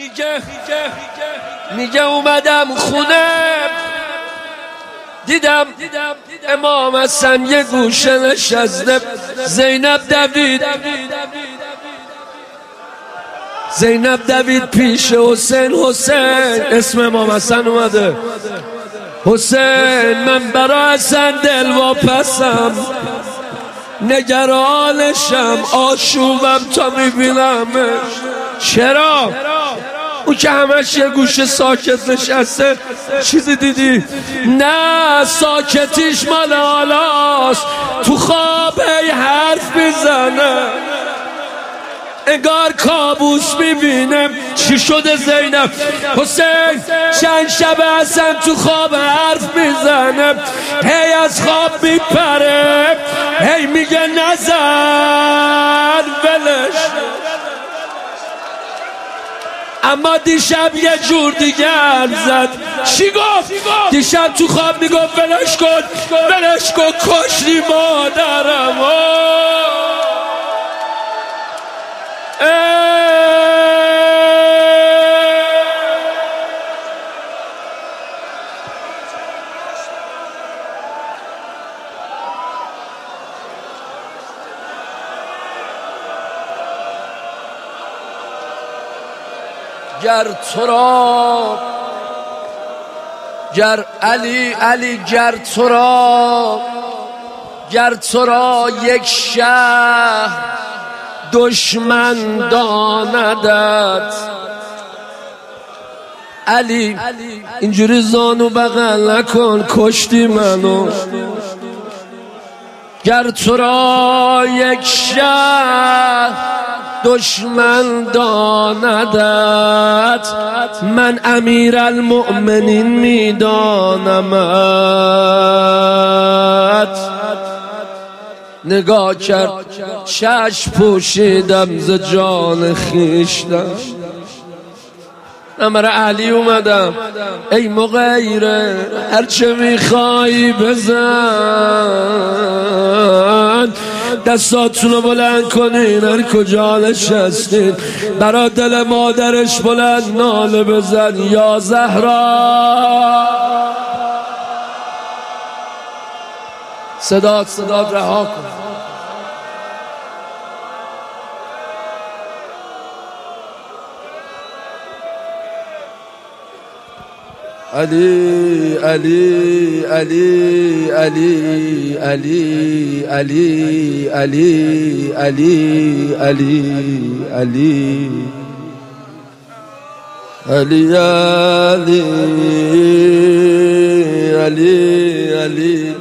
میگه اومدم خونه دیدم امام حسن یه گوشه نشسته، زینب دوید پیش حسین اسم امام حسن اومده. حسین من برا حسن دلواپسم، نگرانشم، آشوبم تا میبینمش. چرا؟ اون که همش یه گوشه ساکت نشسته. چیزی دیدی؟ نه، ساکتیش مال حالاست، تو خواب هی حرف میزنه، انگار کابوس میبینم. چی شده زینب؟ حسین چند شب حسن تو خواب حرف میزنه، هی از خواب میپره، هی میگه نزن ولش. اما دیشب یه جور دیگه زد. چی گفت؟ دیشب تو خواب میگفت ولش کن کشتی مادرم. گر تو را گر تو را یک شهر دشمن داندت، علی اینجوری زانو بغل نکن، کشتی منو. گر تو را یک شهر دشمن داندت، من امیرالمؤمنین میدانمت. نگاه کرد، چشم پوشیدم ز جان خویشتن، من علی اومدم. ای مغیره هرچه میخوایی بزن، دستاتونو بلند کنین، هر کجا نشستین برا دل مادرش بلند ناله بزن. یا زهرا، صدات رها کن. علی علی علی علی علی علی علی علی علی علی علی علی علی.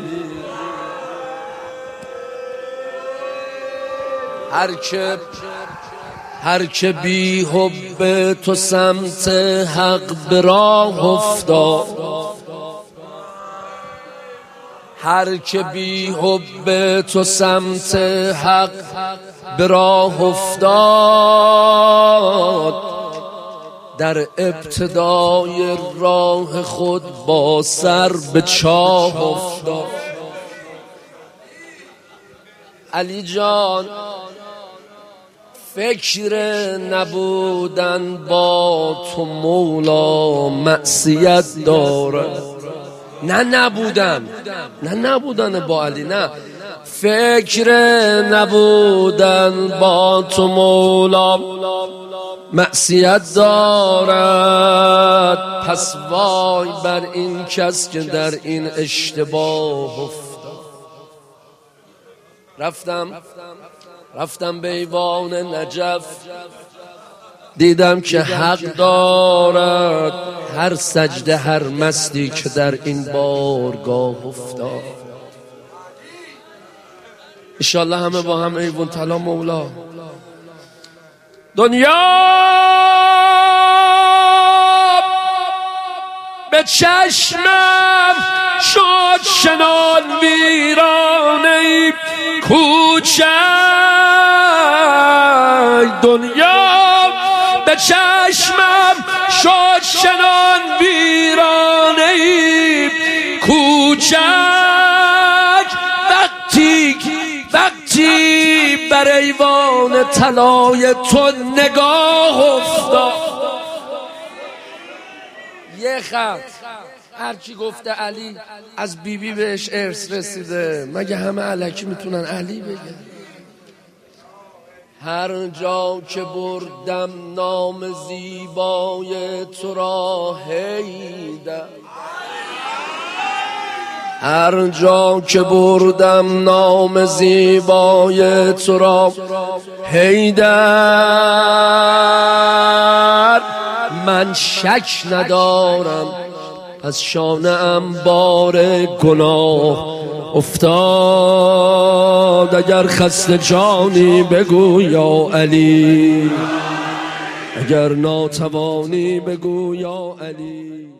هر که بی حب تو سمت حق به راه افتاد، هر که بی حب تو سمت حق به راه افتاد، در ابتدای راه خود با سر به چاه افتاد. علی جان فکر نبودن با تو مولا معصیت داره. نه نبودن با علی، نه، فکر نبودن با تو مولا معصیت دارد. پس وای بر این کس که در این اشتباه افتاد. رفتم به ایوان نجف، دیدم که حق دارد هر سجده هر مستی که در این بارگاه افتاد. انشالله همه با هم ایوان طلا مولا. دنیا به چشمم شد چنان ویرانه کوچک، دنیا به چشمم شد چنان ویرانه کوچک. وقتی بر ایوان طلای تو نگاه افتاد، یه خط هرچی گفته علی از بیبی بهش ارث رسیده، مگه همه الکی میتونن علی بگن؟ هر جا که بردم نام زیبای تو را حیدر، هر جا که بردم نام زیبای تو را حیدر، من شک ندارم از شانه ام بار گناه افتاد. اگر خسته جانی بگو یا علی، اگر ناتوانی بگو یا علی.